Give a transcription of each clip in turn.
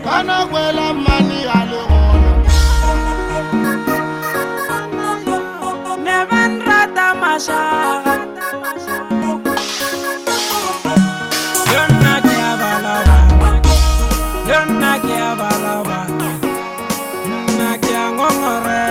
Kana kwela mani a le gona. Never rata mashaga. Yonna kia balaba. Yonna kia balaba. Na kia ngongore.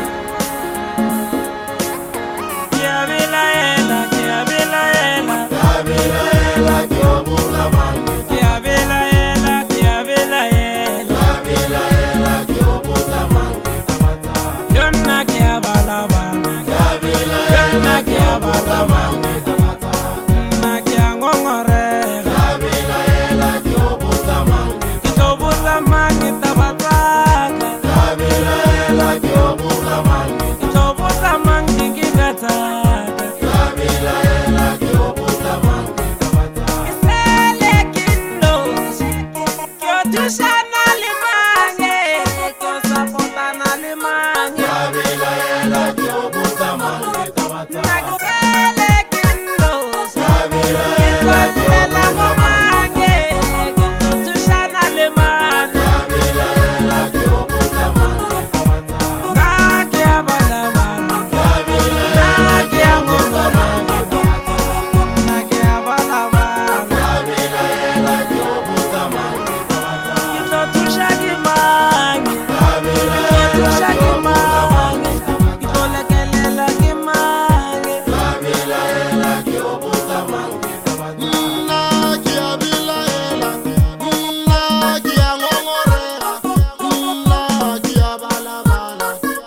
Kia bila ela, kia bila ela. Kia bila ela, kia bula mangi. Kia bila ela, kia bila ela. Kia bila ela, kia bula mangi. Yonna kia balaba. Kia bila Yonna ela, kia balaba. Na kia ngongore. kia bila ela, kia bula mangi. Kitobuza mangi tabataka. Kia bila ela, kia bula mangi. Kitobuza mangi kigataka. Kia bila ela, kia bula mangi. Isele kindos. Kyo tushana limange. Kyo sapotana limange. Kia bila ela, kia bula mangi. Nakisele kindos. Kia bila Kyo ela, kia tushana limange. Kyo tushana limange. bila ela, kia bula mangi. Nakia balaba. Kia bila Nakia ngongore. Nakia balaba. ela, kia bula mangi. Kitotusha kimangi. Kitotusha kimangi. Kitolekelela kimangi. Kia ela, kia bula mangi. Kia bila ela, kia ngongorera, kia balabala.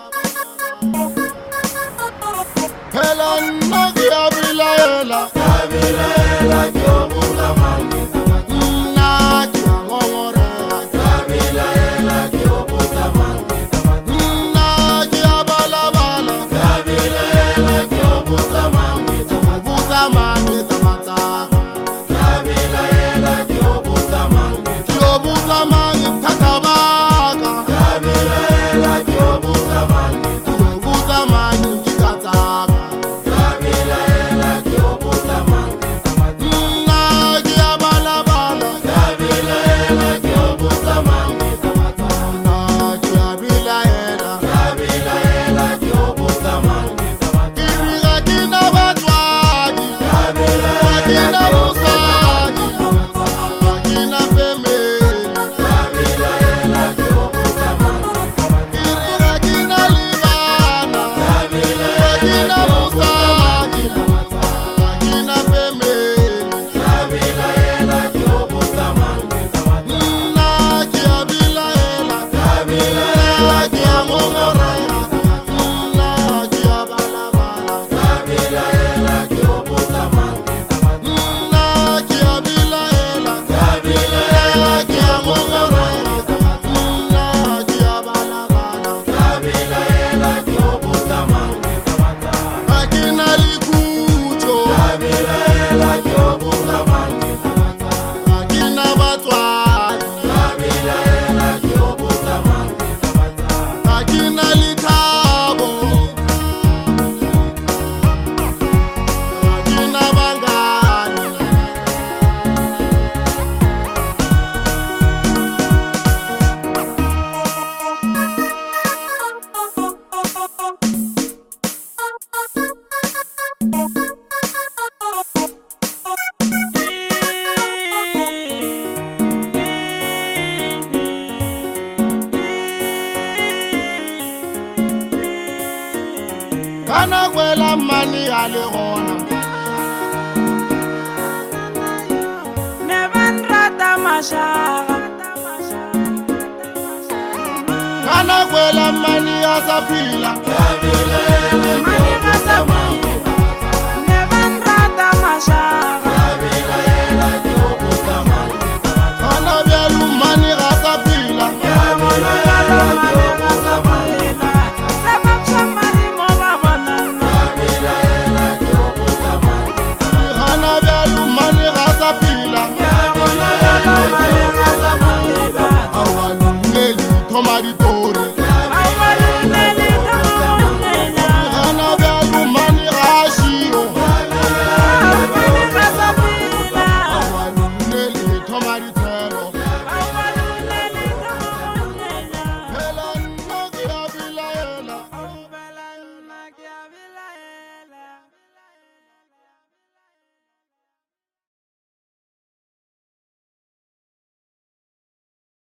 Hela kia bila ela, kia bula mangi. Kia ngongorera, kia bila ela, kia bula mangi. Kia balabala, kia bila ela, kia bula mangi. Bula mangi tamataka. Kia bila ela, kia bula mangi. Kia bula mangi tatabaka. Kia bila ela, kia bula mangi. Kia bula mangi kikataka. Kia bila ela, kia bula mangi. Kia balabala. Kia bila ela, kia bula mangi. Kia bila ela, kia bula mangi. Kirika kina batwadi. Kina musadi. Kina pembeni. Kirika kina libana. Kina musadi. Kina pembeni. Kia bila ela, kia ngongorera. Kia balabala. Kia bila ela, kia bula mangi. Kia bila ela, kia ngongorera. Kia balabala. Kia bila ela, kia bula mangi. Akina likucho. Kia bila ela, kia bula mangi. Akina batwadi. Kia bila ela, kia bula mangi. Akina litabo. Akina bangani. Kana kwela mani a le gona. Never rata mashaga. Kana kwela mani a sa phila.